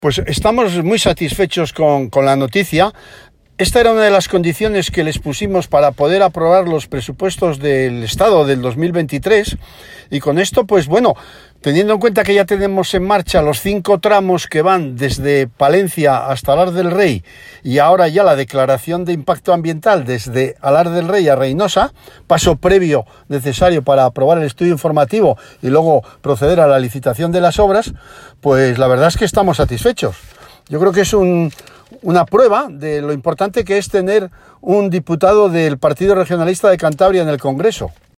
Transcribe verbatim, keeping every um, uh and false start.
Pues estamos muy satisfechos con, con la noticia. Esta era una de las condiciones que les pusimos para poder aprobar los presupuestos del Estado del dos mil veintitrés, y con esto, pues bueno, teniendo en cuenta que ya tenemos en marcha los cinco tramos que van desde Palencia hasta Alar del Rey, y ahora ya la declaración de impacto ambiental desde Alar del Rey a Reynosa, paso previo necesario para aprobar el estudio informativo y luego proceder a la licitación de las obras, pues la verdad es que estamos satisfechos. Yo creo que es un, una prueba de lo importante que es tener un diputado del Partido Regionalista de Cantabria en el Congreso.